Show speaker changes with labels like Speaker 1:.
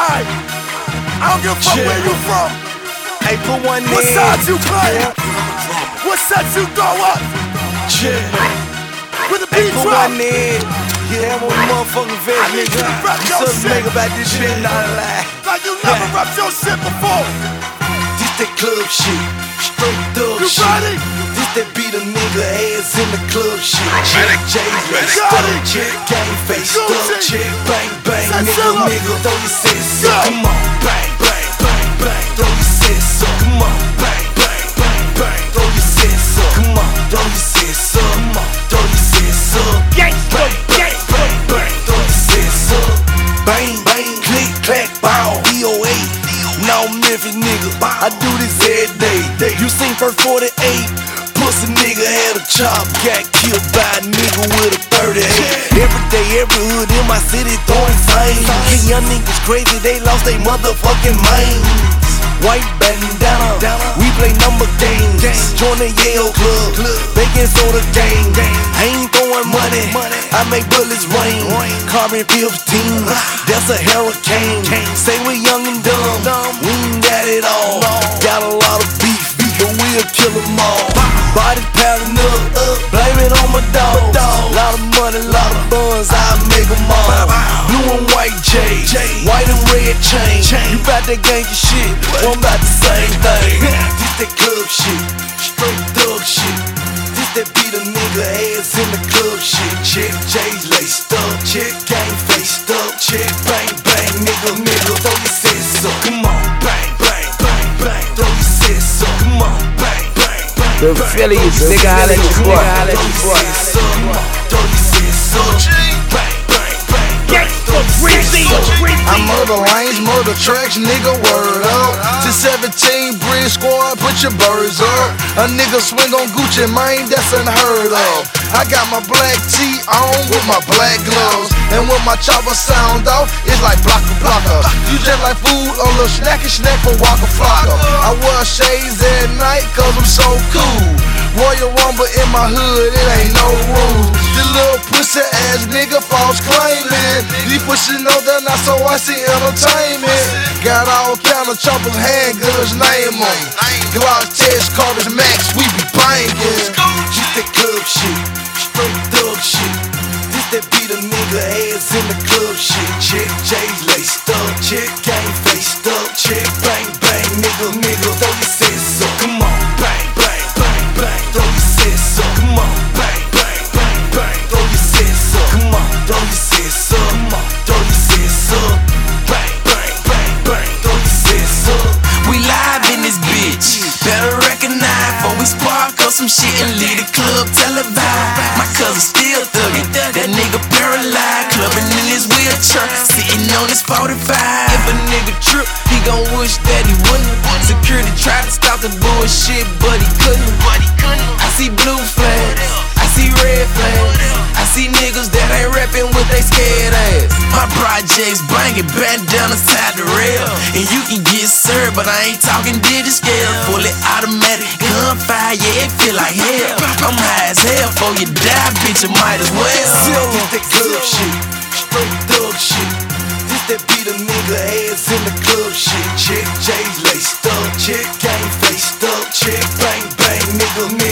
Speaker 1: Alright, I don't give a fuck where you from.
Speaker 2: Hey, put one
Speaker 1: What
Speaker 2: in.
Speaker 1: side you play? What set you throw up? With the
Speaker 2: Hey,
Speaker 1: beat
Speaker 2: put
Speaker 1: drop.
Speaker 2: one in. Yeah, I'm on the motherfucking vet,
Speaker 1: I need you
Speaker 2: nigga.
Speaker 1: to rap your
Speaker 2: Something
Speaker 1: shit.
Speaker 2: make about this shit, not a lie.
Speaker 1: Like you never rapped your shit before.
Speaker 2: This that club shit, straight thug
Speaker 1: You
Speaker 2: shit.
Speaker 1: ready?
Speaker 2: This that beat a nigga ass in the club shit. J's laced
Speaker 1: Got
Speaker 2: up,
Speaker 1: it.
Speaker 2: chick, gang face
Speaker 1: Gucci.
Speaker 2: up, chick, bang bang,
Speaker 1: Set
Speaker 2: nigga,
Speaker 1: Zilla.
Speaker 2: nigga, throw your sis
Speaker 1: Go.
Speaker 2: up. Come on, bang bang bang bang, throw your sis up. Come on, bang bang bang bang, throw your sis up. Come on, throw your sis up. Come on, throw your sis up. Bang bang bang bang, throw your sis up. Bang bang, click clack, bow, DOA. No Memphis nigga, I do this every day. You seen first 48, pussy nigga had a chop, got killed by a nigga with a 38. Every day, every hood in my city throwing flames. These young niggas crazy, they lost they motherfucking minds. White bandana, we play number games. Join the Yale club, baking soda gang. I ain't throwing money, I make bullets rain. Carbon 15, that's a hurricane. Say we young and dumb, we ain't got it all. Got a lot of beef, but we'll kill them all. Body pounding up, blame it on my dog. Lot of money, lot of buns, I'll make them all. Blue and white J, white and red chain. You bout that gangsta shit, well, I'm about the same thing. This that club shit, straight thug shit. This that beat a nigga ass in the club shit. Chick, J's laced up, chick, gang faced up, chick, bang bang, nigga, throw your sis up. Come on, bang bang bang bang, throw your sis up. Come on, bang bang bang.
Speaker 3: The Phillies, nigga, holla at your boy.
Speaker 2: Throw your sis up, throw your sis up. Bang bang bang bang, throw your sis up.
Speaker 4: I murder lanes, murder tracks, nigga, word up. To 17 Bridge Squad, put your birds up. A nigga swing on Gucci, man, that's unheard of. I got my black tee on with my black gloves. And when my chopper sound off, it's like blocker blocker. You just like food, a little snacky snack for Waka Flocka. I wear shades at night cause I'm so cool. Royal Rumble in my hood, it ain't no rules. This little pussy ass nigga false claiming. He pushing on the not so I see entertainment. Got all kind of choppers, handguns, name on. Glock test, Carter's Max, we be banging.
Speaker 2: This that club shit, straight thug shit. This that beat a nigga ass in the club shit. Chick, J's laced up, chick, gang faced up, chick, bang bang, nigga, throw your sis up. Come on, bang bang bang bang, throw your sis up. Come on, bang bang bang bang, throw your sis up. Come on, throw your sis up. Come on, throw your sis up. Bang bang bang bang, throw your sis up. We live in this bitch, better recognize before we spark up some shit and leave the club televised. My cousin still thuggin', that nigga paralyzed, clubbing in his wheelchair, sitting on his 45. If a nigga trip, he gon' wish that he wouldn't. Security tried to stop the bullshit, but he couldn't. I see blue flags, I see red flags, I see niggas that ain't reppin' with they scared ass. My projects bangin', bandana tied the rail, and you can get served, but I ain't talking digit scale. Fully automatic gunfire, yeah, it feel like hell. I'm high as hell, before you die, bitch, you might as well. This that club shit, straight thug shit. This that beat a nigga ass in the club shit. Chick, J's laced up, chick, gang faced up, chick, bang bang, nigga,